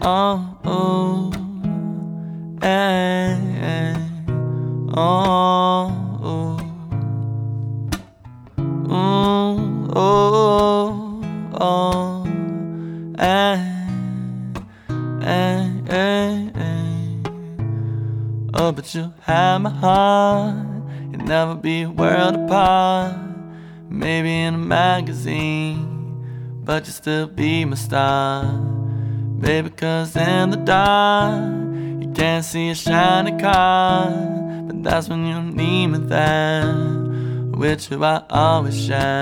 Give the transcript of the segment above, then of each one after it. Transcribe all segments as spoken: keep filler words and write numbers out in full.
oh, oh, eh, eh, oh, oh, mm, oh, oh, eh, eh, eh, eh. Oh, but you have my heart. You'll never be a world apart. Maybe in a magazine, but you'll still be my star. Baby, cause in the dark you can't see a shiny car, but that's when you need me there. With you I always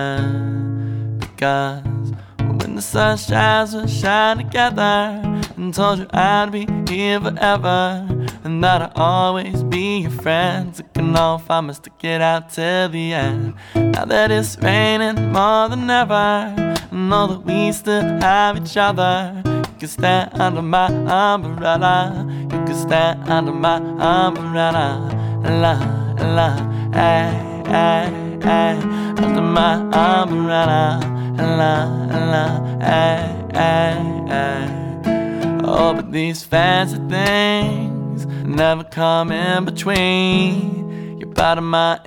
shine, because when the sun shines we'll shine together. And told you I'd be here forever, and that I'll always be your friend. Took an oath I must stick it out till the end. Now that it's raining more than ever, I know that we still have each other. You can stand under my umbrella, you can stand under my umbrella. La, la, ay, ay, ay, under my umbrella. La, la, ay, ay, ay. Oh, but these fancy things never come in between. You're part of my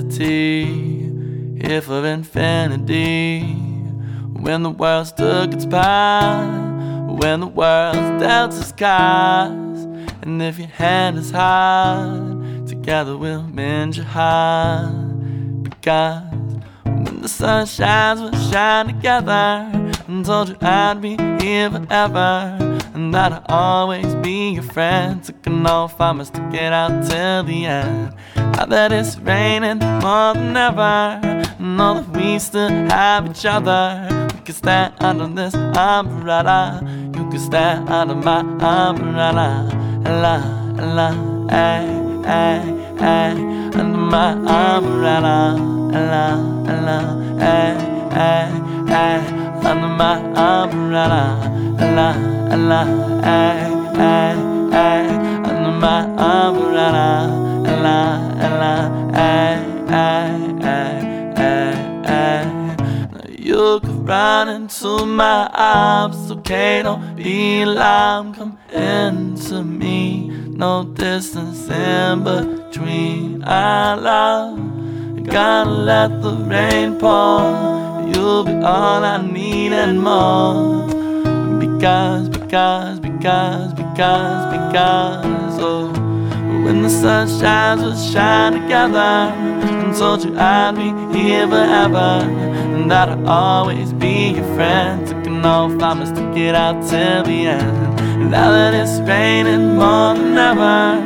entity, here for infinity. When the world took its power, when the world's dealt its cards, and if your hand is hard, together we'll mend your heart. Because when the sun shines, we'll shine together. And told you I'd be here forever, and that I'll always be your friend. Took an oath I must stick it out till the end. Now that it's raining more than ever, I know that we still have each other. We can stand under this umbrella, you can stand under my umbrella. La, la, ay, ay, ay, under my umbrella. La, la, ay, ay, ay, under my umbrella. La, la, ay, ay, ay, under my umbrella. La, la, ay, ay, ay, ay, ay. Now you can run into my arms, it's okay, don't be alarmed. Come into me, no distance in between our love. You gotta let the rain pour, you'll be all I need and more. Because, because, because, because, because, oh, when the sun shines, we'll shine together. And told you I'd be here forever, and that I'll always be your friend. Took an oath I must stick it out till the end. And now that it's raining more than ever,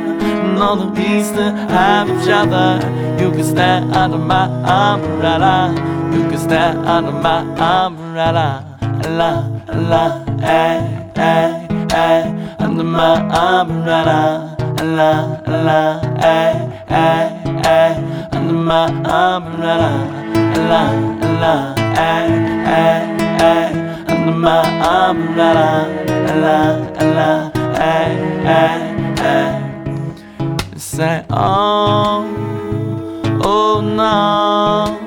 I know that we still have each other. You can stand under my umbrella, you can stand under my umbrella. La, la, ay, ay, ay, under my umbrella. La, la, ay, ay, ay, under my umbrella. La, la, ay, ay, ay, under my umbrella. La, la, ay, ay, ay. Say, oh, oh no.